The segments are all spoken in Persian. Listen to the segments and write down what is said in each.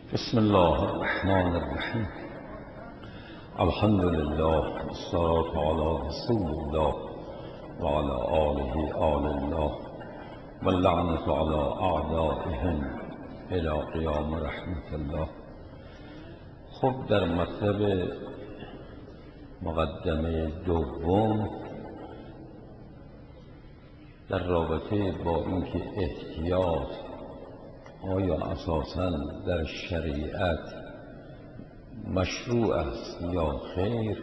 بسم الله الرحمن الرحیم. الحمد لله والصلاة على رسول الله وعلى آله آل الله واللعنة على أعدائهم إلى قیام رحمت الله. خب در مطلب مقدمه دوم در رابطه با اینکه احتیاط آیا اساساً در شریعت مشروع است یا خیر،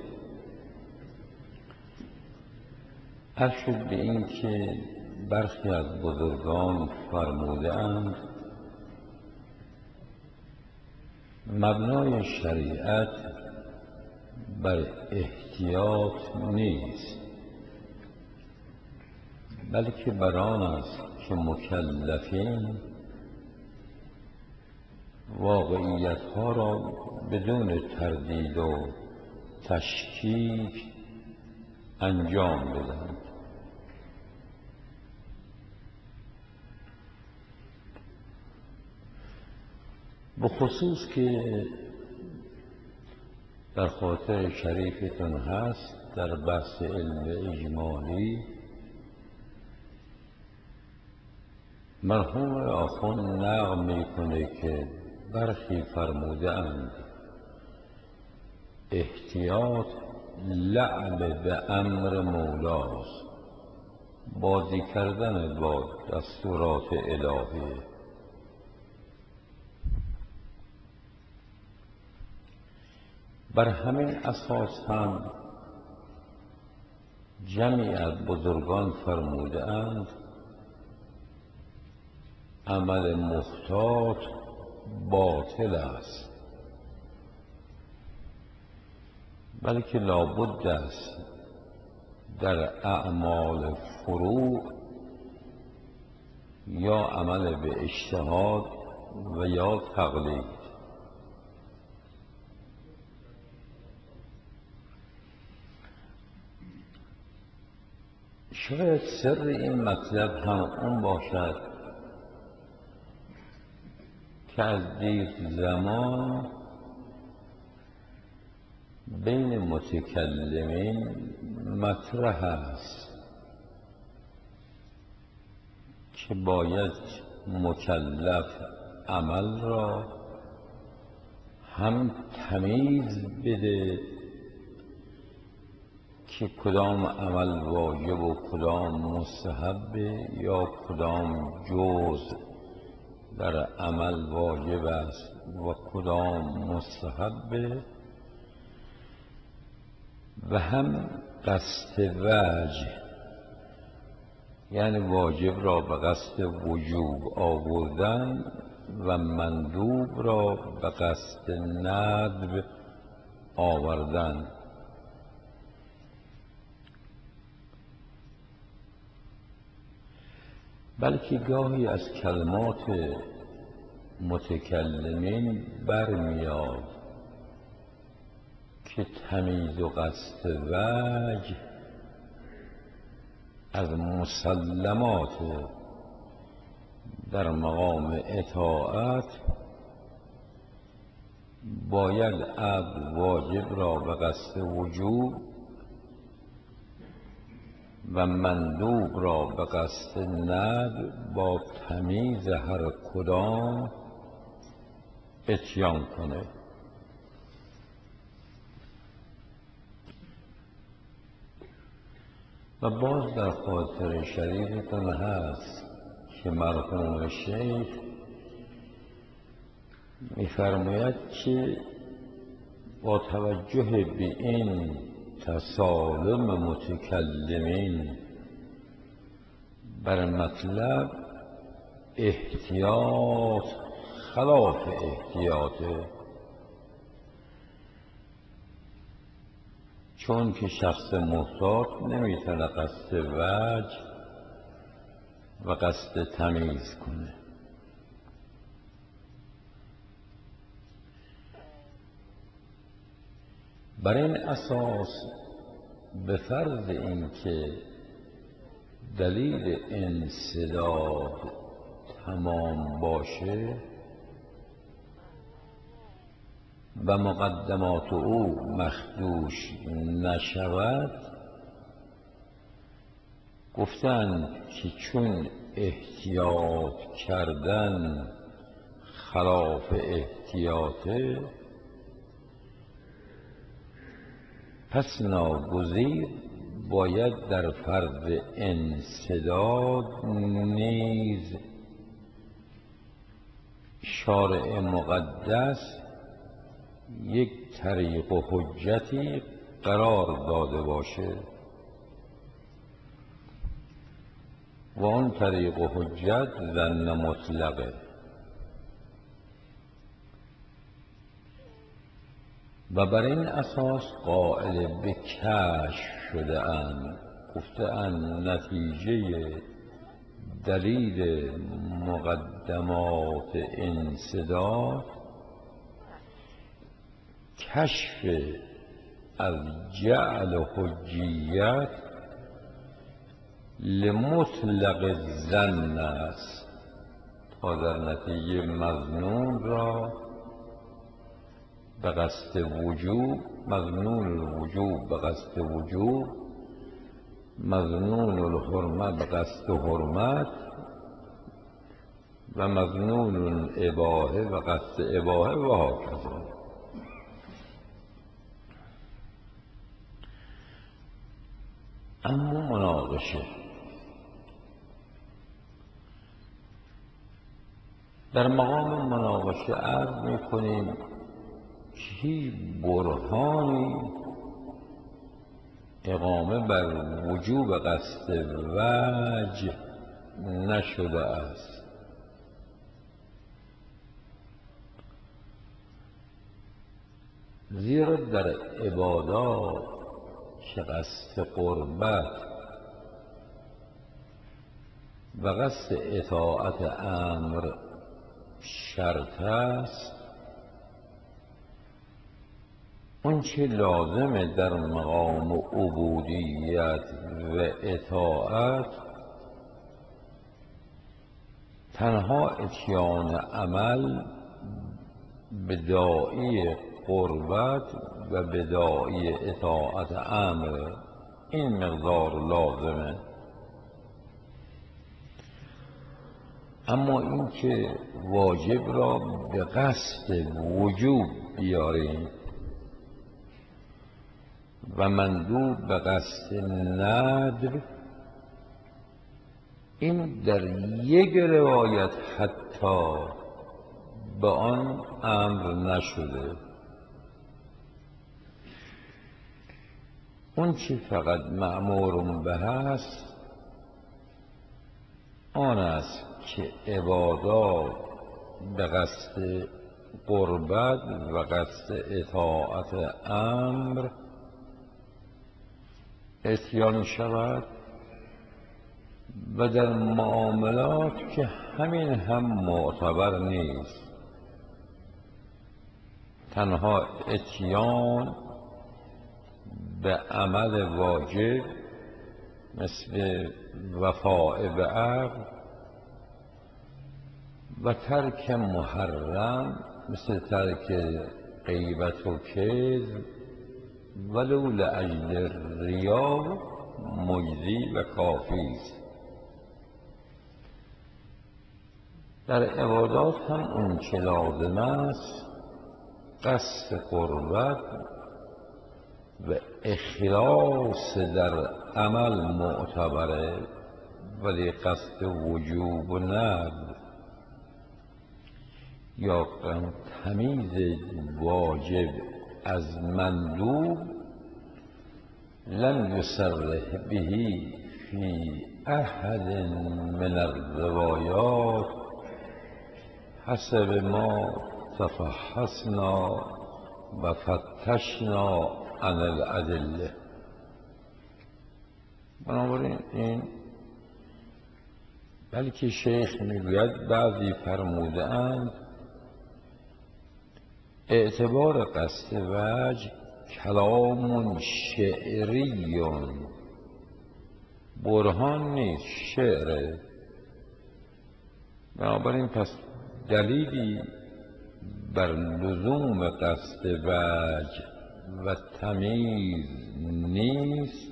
عرض شد به این که برخی از بزرگان فرموده‌اند مبنای شریعت بر احتیاط نیست، بلکه بر آن است که مکلفین واقعیت‌ها را بدون تردید و تشکیک انجام بدهند. بخصوص که در خاطر شریفتون هست در بحث علم اجمالی مرحوم آخوند نقل میکنه که برخی فرموده‌اند احتیاط لعب به امر مولاست، بازی کردن با دستورات الهی. بر همین اساس هم جمعی از بزرگان فرموده‌اند عمل محتاط باطل است، بلکه لابد است در اعمال فروع یا عمل به اجتهاد و یا تقلید. شاید سر این مطلب هم اون باشد که از دیر زمان بین متکلمین مطرح است که باید مکلف عمل را هم تمیز بده که کدام عمل واجب و کدام مستحب یا کدام جزء در عمل واجب است و کدام مستحب، و هم قصد وجه، یعنی واجب را به قصد وجوب آوردن و مندوب را به قصد ندب آوردن. بلکه گاهی از کلمات متکلمین برمیاد که تمیز و قصد وجه از مسلمات در مقام اطاعت باید عبد واجب را به قصد وجوب و مندوب را به قصد ندب با تمیز هر کدام اتیان کنه. و باز در خاطر شریفتون هست که مرحوم شیخ می‌فرماید که با توجه به این تسالم متکلمین بر مطلب احتیاط خلاف احتیاطه، چون که شخص محتاط نمیتونه قصد وجه و قصد تمیز کنه. بر این اساس به فرض اینکه دلیل انسداد تمام باشه و مقدمات او مخدوش نشود، گفتند که چون احتیاط کردن خلاف احتیاطه، پس ناگزیر باید در فرض انسداد نیز شارع مقدس یک طریق و حجتی قرار داده باشه و اون طریق و حجت ظن مطلقه و بر این اساس قائل به کشف شده اند. گفته اند نتیجه دلیل مقدمات انسداد کشف از جعل حجیت لمطلق الظن است تا در نتیجه مظنون را به قصد وجوب، مظنون الوجوب به قصد وجوب، مظنون الحرمه به قصد حرمت و مظنون الاباحه به قصد اباحه و هاکذا. اما مناقشه در مقام مناقشه عرض می‌کنیم که برهانی اقامه بر وجوب قصد وجه نشده است. زیرا در عبادات که قصد قربت و قصد اطاعت امر شرط است، اون چه لازمه در مقام عبودیت و اطاعت تنها اتیان عمل به داعی قربت و به داعی اطاعت امر، این مقدار لازمه. اما این که واجب را به قصد وجوب بیاریم و مندوب به قصد ندب، این در یک روایت حتی به آن امر نشده. اون چی فقط مأمور به هست آن است که عبادات به قصد قربت و قصد اطاعت امر اتیان شود و در معاملات که همین هم معتبر نیست، تنها اتیان به عمل واجب مثل وفاء به عقد و ترک محرم مثل ترک غیبت و کذب ولو لاجل ریا مجزی و کافی است. در عبادات هم اون چه لازم است قصد قربت و اخلاص در عمل معتبره، ولی قصد وجوب و ندب یا تمیز واجب از مندوب لم یصرح به فی احد من الروایات حسب ما تفحصنا و فتشنا عن الادله. بنابراین این بلکه شیخ میگوید بعضی فرموده اند اعتبار قصد وجه کلام شعری، برهان نیست، شعره. بنابراین پس دلیلی بر لزوم قصد وجه و تمیز نیست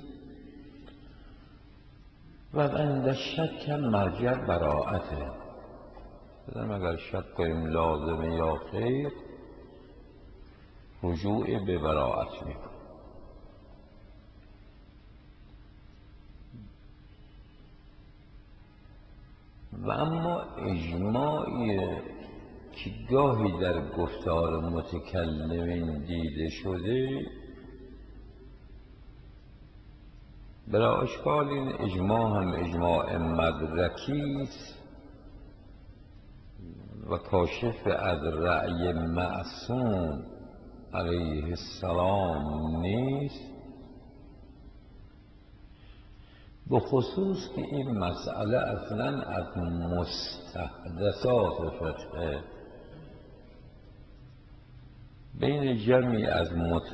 و عند شک مرجع براعته. بدم اگر شک کنیم لازمه یا خیر، رجوع به براعت میکنیم. و اما اجماعی که گاهی در گفتار متکلمین دیده شده، بلا اشکال این اجماع هم اجماع مدرکی است و کاشف از رأی معصوم علیه السلام نیست، به خصوص که این مسئله اصلا از مستحدثات فقه بین جمعی از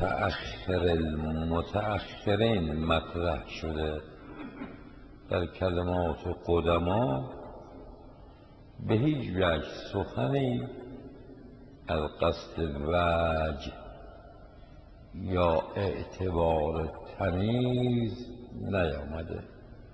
متأخرین مطرح شده. در کلمات قدما به هیچ وجه سخنی از قصد وجه یا اعتبار تمیز نیامده.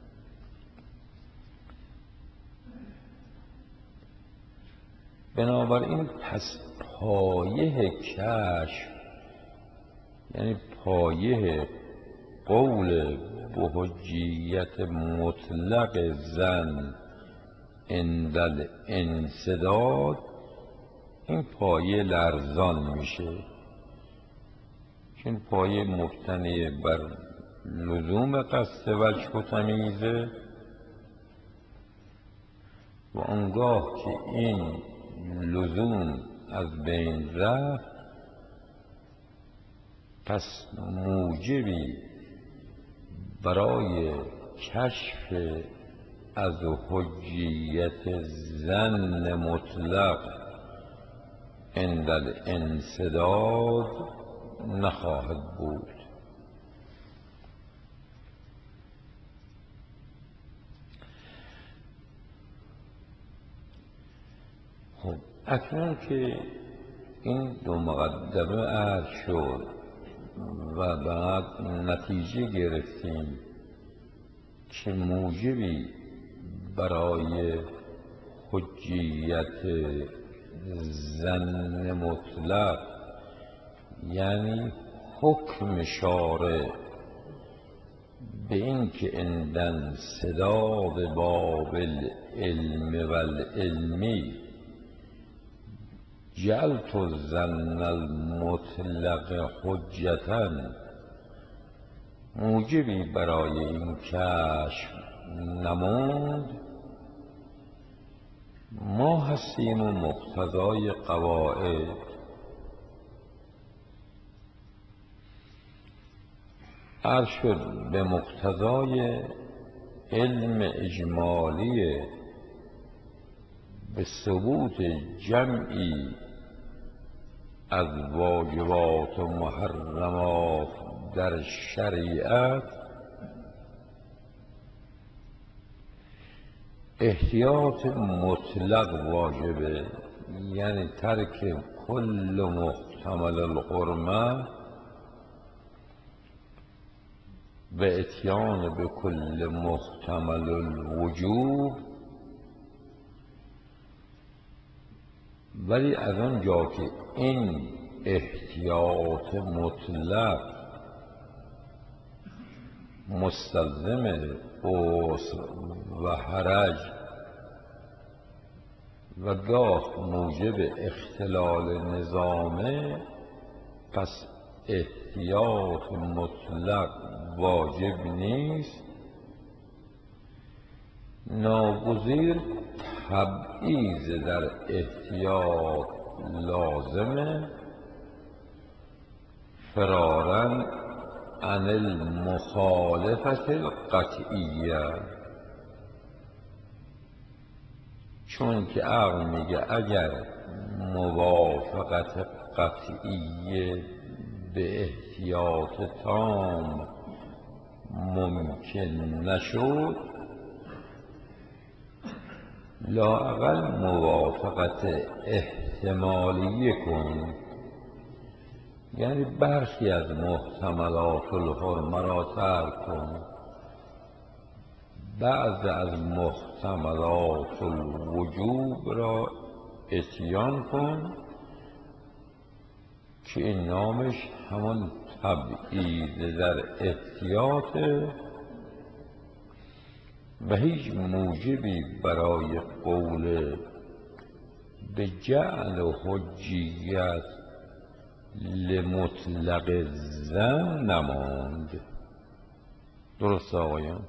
بنابراین پس پایه کشف، یعنی پایه قول به حجیت مطلق زن عند الانسداد، این پایه لرزان میشه، چون پایه مبتنی بر لزوم قصد وجه و تمیزه و آنگاه که این لزوم از بین رفت، پس موجبی برای کشف از حجیت ظن مطلق عند الانسداد نخواهد بود. خب اکنون که این دو مقدمه عرض شد و بعد نتیجه گرفتیم که موجبی برای حجیت ظن مطلق، یعنی حکم شارع به این که عند انسداد باب العلم و العلمی جعلت الظن المطلق حجتا، موجبی برای این کشف نمود، ما هستیم و مقتضای قواعد عرض شد. به مقتضای علم اجمالی به ثبوت جمعی از واجبات و محرمات در شریعت احتیاط مطلق واجبه، یعنی ترک کل محتمل الحرمه و اتیان به کل محتمل الوجوب. ولی از آنجا که این احتیاط مطلق مستلزم عسر و حرج و گاه موجب اختلال نظامه، پس احتیاط مطلق واجب نیست، ناگزیر تبعیض در احتیاط لازمه، فرارا عن المخالفت القطعیه. چون که عقل میگه اگر موافقت قطعیه به احتیاط تام ممکن نشد، لااقل موافقت احتمالیه کن، یعنی برخی از محتملات الحرمه را ترک کن، بعض از محتملات الوجوب را اتیان کن که این نامش همون تبعید در احتیاطه و هیچ موجبی برای قول به جعل حجیت لمطلق زن نماند. درست آقایان؟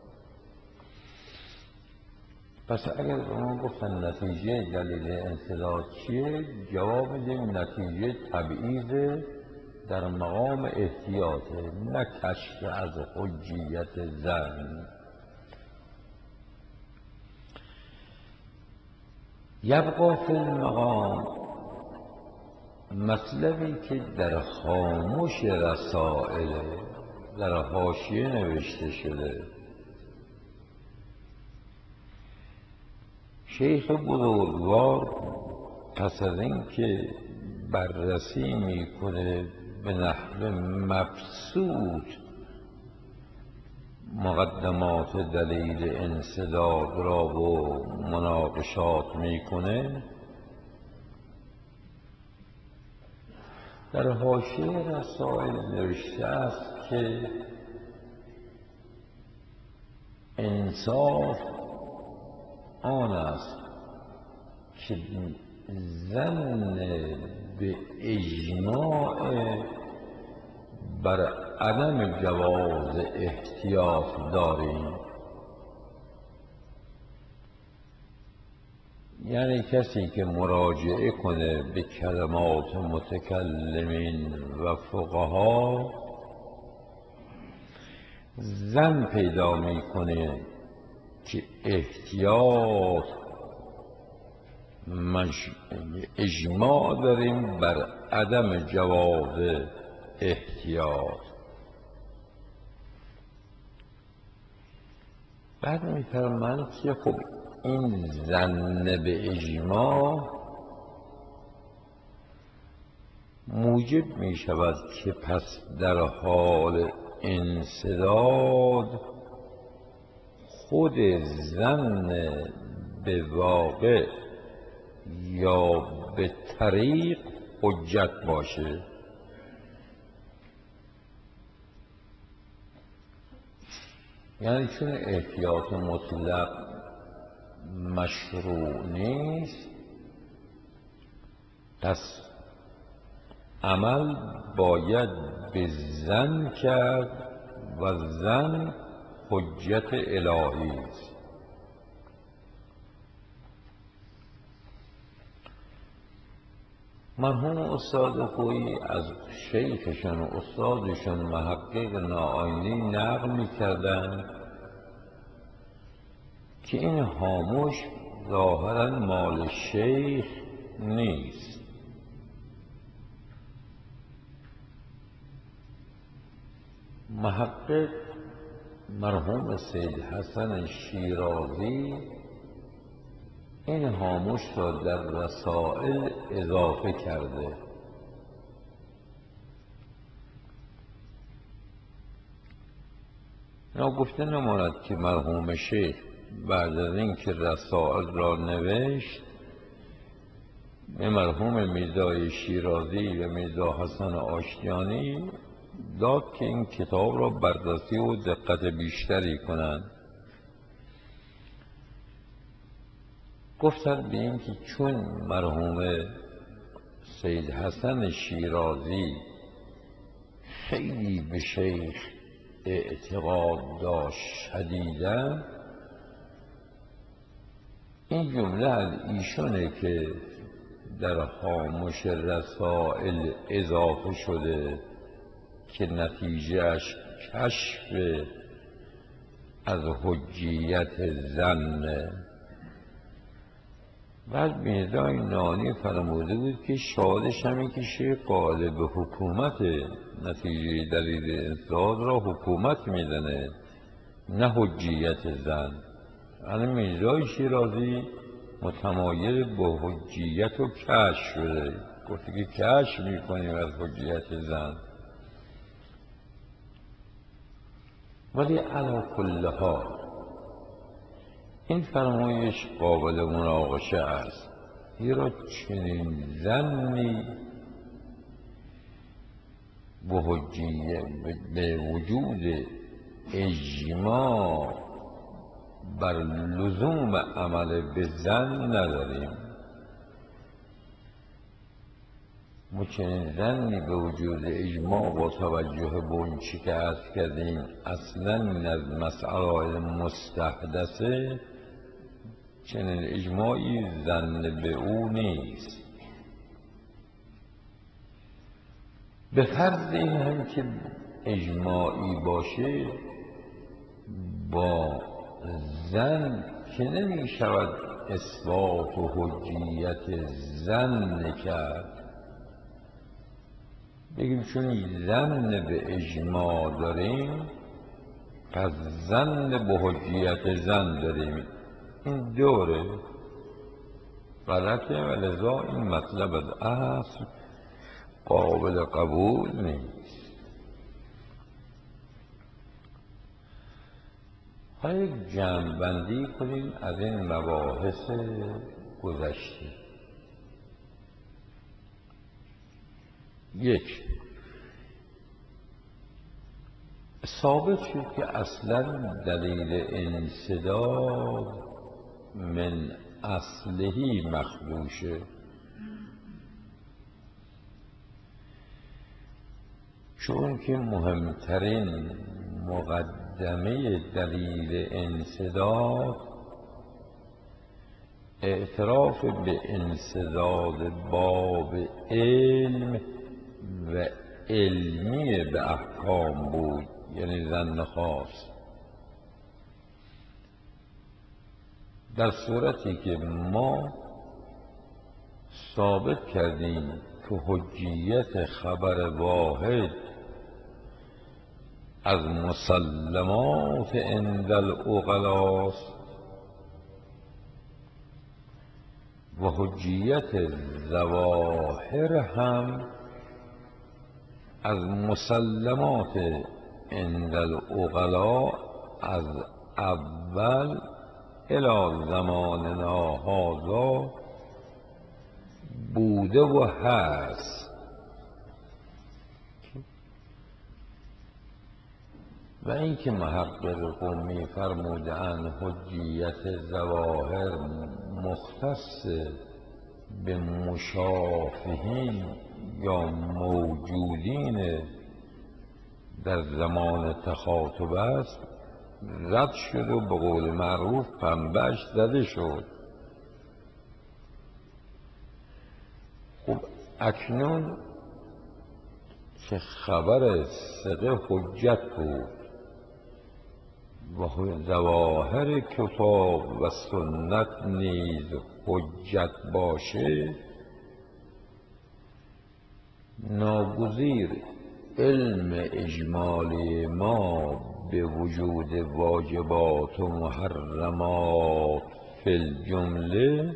پس اگر به ما گفتن نتیجه دلیل انسداد چیه، جواب میدیم نتیجه تبعیض در مقام احتیاطه، نه کشف از حجیت زن. یبقا فی المقام مطلبی که در خاموش رسائل در حاشیه نوشته شده. شیخ بزرگوار پس از این که بررسی میکنه به نحو مبسوط مقدمات دلیل انسداد را و مناقشات میکنه، در حاشیه رسائل نوشته است که انصاف آن است که ظن به اجماع بر عدم جواز احتیاط داریم. یعنی کسی که مراجعه کنه به کلمات متکلمین و فقها ظن پیدا میکنه که احتیاط اجماع داریم بر عدم جواز احتیاط. بعد میفرمند که خب این ظن به اجماع موجب می شود که پس در حال انسداد خود ظن به واقع یا به طریق حجت باشه. یعنی چون احتیاط مطلق مشروع نیست، پس عمل باید به ظن کرد و ظن حجت الهی است. مرحوم استاد خویی از شیخشان و استادشان محقق ناآینی نقل می‌کردند که این هامش ظاهراً مال شیخ نیست. محقق مرحوم سید حسن شیرازی این هامش را در رسائل اضافه کرده. گفته نماند که مرحوم شیخ بعد از اینکه رسائل را نوشت به مرحوم میرزای شیرازی و میرزا حسن آشتیانی داد که این کتاب را بررسی و دقت بیشتری کنند. گفتند به این که چون مرحوم سید حسن شیرازی خیلی به شیخ اعتقاد داشت شدیداً، این جمله از ایشونه که در هامش رسائل اضافه شده که نتیجهش کشف از حجیت ظن. بعد میرزای نانی فرموده بود که شادش همین که شیخ قائل به حکومت، نتیجه دلیل انسداد را حکومت میدنه نه حجیت زن. یعنی میرزای شیرازی متمایل به حجیت و کشف شده. گفته که کشف میکنیم از حجیت زن. ولی علی کل حال این فرمایش قابل مناقشه است، زیرا چنین ظنی به وجود اجماع بر لزوم عمل به زن نداریم. ما چنین ظنی به وجود اجماع با توجه به اون چی که عرض کردیم اصلا از مسائل مستحدثه، چنین اجماعی ظن به او نیست. به فرض این هم که اجماعی باشه، با زن که نمی شود اثبات و حجیت زن کرد. بگیم چون ظن به اجماع داریم پس ظن به حجیت زن داریم. این دوره غلطه و لذا این مطلب از اصل قابل قبول نیست. حالا یک جمع‌بندی کنیم از این مباحث گذشته. یک، ثابت شد که اصلا دلیل انسداد من اصلهی مخدوشه، چون که مهمترین مقدمه دلیل انسداد اعتراف به انسداد باب علم و علمی به احکام بود، یعنی ظن خاص. در صورتی که ما ثابت کردیم که حجیت خبر واحد از مسلمات عند العقلاست و حجیت ظواهر هم از مسلمات عند العقلاء از اول الی زماننا هذا بوده و هست. و اینکه محقق قمی فرمودند حجیت ظواهر مختص به مشافهین یا موجودین در زمان تخاطب است، رد شد و به قول معروف پنبهش زده شد. خب اکنون که خبر ثقه حجت بود و ظواهر کتاب و سنت نیز حجت باشه، ناگزیر علم اجمالی ما به وجود واجبات و محرمات فی الجمله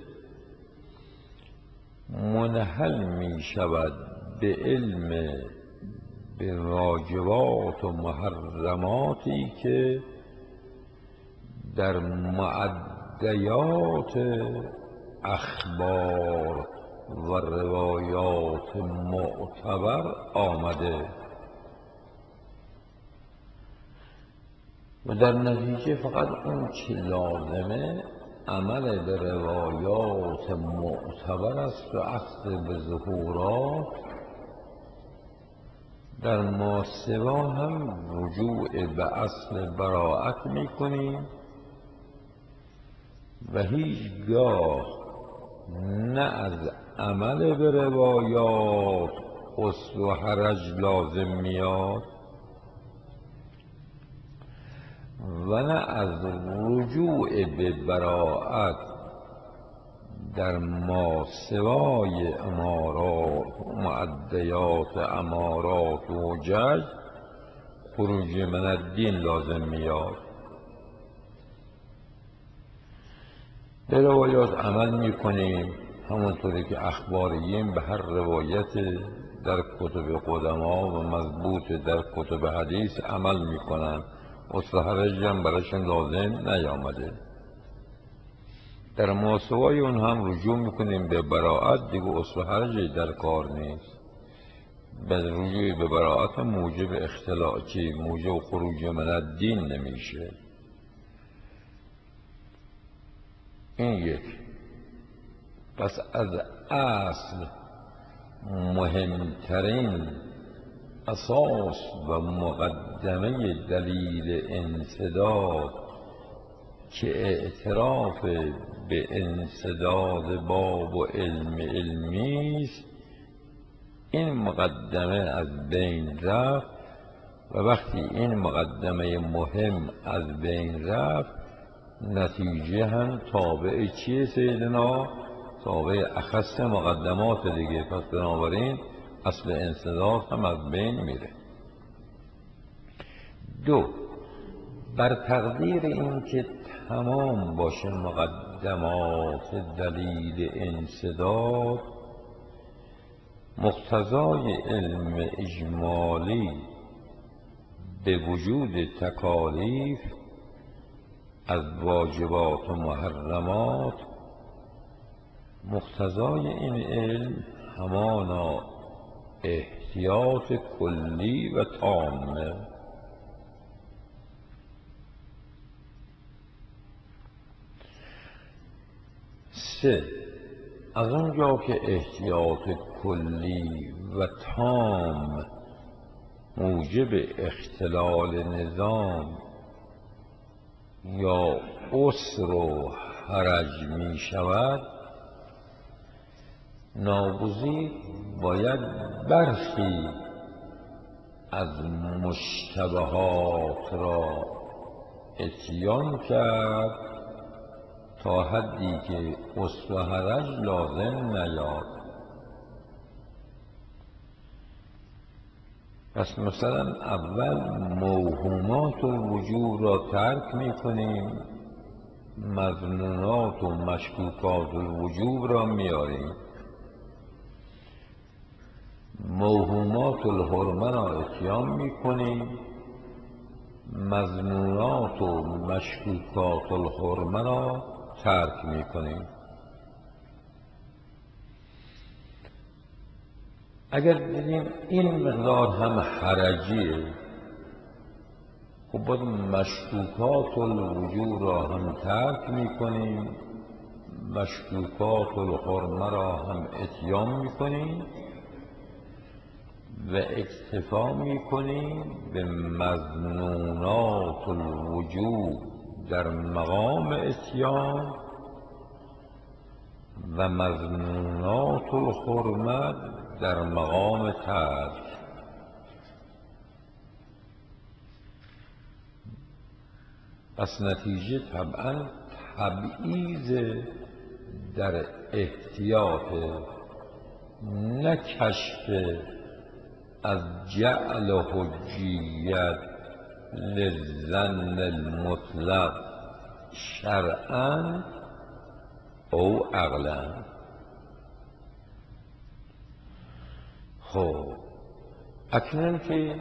منحل می شود به علم به واجبات و محرماتی که در معدیات اخبار و روایات معتبر آمده و در نتیجه فقط اون چه لازمه عمل به روایات معتبر است و اخذ به ظهورات. در ماسوا هم رجوع به اصل براءت می کنیم و هیچگاه نه از عمل به روایات غسل و حرج لازم میاد و نه از رجوع به براءت در ماسوای امارات و معدیات امارات و حجج خروج من الدین لازم میاد. به روایات عمل میکنیم، همونطوری که اخباریم به هر روایت در کتب قدما و مضبوط در کتب حدیث عمل میکنن. اصل حرج هم براشون لازم نیامده. در ماسوای اون هم رجوع میکنیم به براعت، دیگه اصل حرجی در کار نیست. به رجوع به براعت موجب اختلاعی، موجب خروج من الدین نمیشه. این یک. پس از اصل مهمترین اساس و مقدمه دلیل انسداد که اعتراف به انسداد باب و علمی است، این مقدمه از بین رفت و وقتی این مقدمه مهم از بین رفت، نتیجه هم تابع چیه سیدنا؟ تابع اخص مقدمات دیگه. پس بنابراین اصل انسداد هم از بین میره. دو، بر تقدیر اینکه تمام باشه مقدمات دلیل انسداد، مقتضای علم اجمالی به وجود تکالیف از واجبات و محرمات، مقتضای این علم همانا احتیاط کلی و تامه. سه، از اونجا که احتیاط کلی و تام موجب اختلال نظام یا عسر و حرج می شود، ناگزیر باید برخی از مشتبهات را اتیان کرد تا حدی که عسر و حرج لازم نیاد. پس مثلا اول موهومات الوجوب را ترک می کنیم، مظنونات و مشکوکات الوجوب را میاریم. موهومات الحرمه را اتیان می کنیم، مظنونات و مشکوکات الحرمه را ترک می کنیم. اگر دیدیم این مقدار هم حرجیه، خب باید مشکوکات الوجوب را هم ترک می کنیم، مشکوکات الحرمه را هم اتیان می کنیم و اکتفا می کنیم به مظنونات الوجوب در مقام اتیان و مظنونات الحرمه در مقام ترک. پس نتیجه طبعا تبعیض در احتیاط، نه کشف از جعل حجیت للظن المطلق شرعا او عقلا. خب اکنون که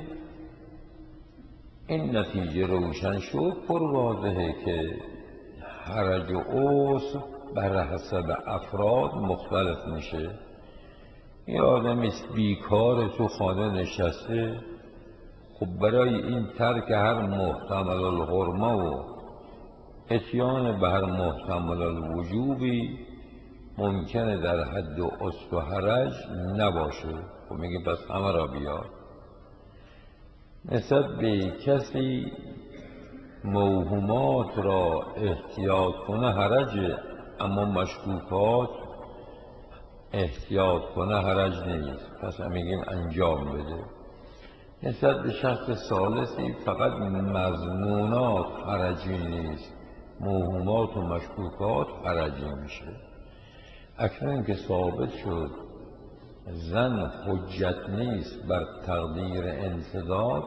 این نتیجه روشن شد، پر واضحه که حرج و عسر بر حسب افراد مختلف میشه. یه آدمی بیکار تو خانه نشسته، خب برای این ترک هر محتمل الحرمه و اتیان به هر محتمل الوجوبی ممکنه در حد عسر و حرج نباشه. خب میگه پس همه را بیار. نسبت به کسی موهومات را احتیاط کنه حرج، اما مشکوکات احتیاط کنه حرج نیست، پس میگیم انجام بده. نسبت به شخص ثالثی فقط مظنونات حرجی نیست، موهومات و مشکوکات حرجی میشه. اکنون که ثابت شد زن حجت نیست بر تقدیر انسداد،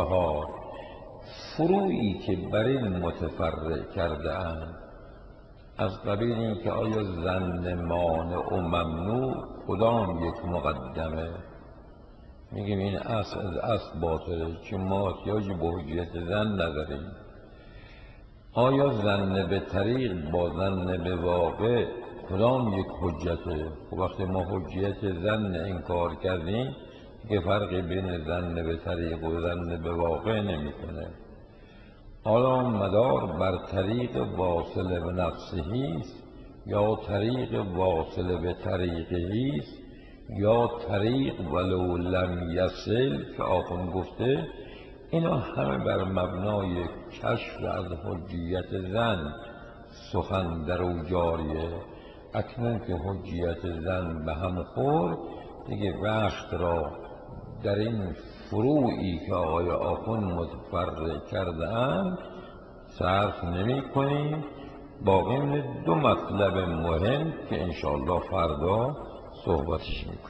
چهار، فروعی که بر این متفرع کرده اند از قبیل این که آیا ظن مانع و ممنوع کدام یک مقدمه؟ میگیم این اصل از اصل باطله، چون ما احتیاجی به حجیت ظن نداریم. آیا ظن به طریق با ظن به واقع کدام یک حجته؟ خب وقتی ما حجیت ظن انکار کردیم که فرقی بین ظن به طریق و ظن به واقع نمیکنه. حالا مدار بر طریق واصل به نفسهی است یا طریق واصل به طریقهی است یا طریق ولو لم یصل که آخوند گفته، اینا همه بر مبنای کشف از حجیت ظن سخن در او جاریه. اکنون که حجیت ظن به هم خورد دیگه وقت را در این فروعی که آقای آخوند متفرع کرده اند صرف نمی کنیم. باقی دو مطلب مهم که انشاءالله فردا صحبتش میکنیم.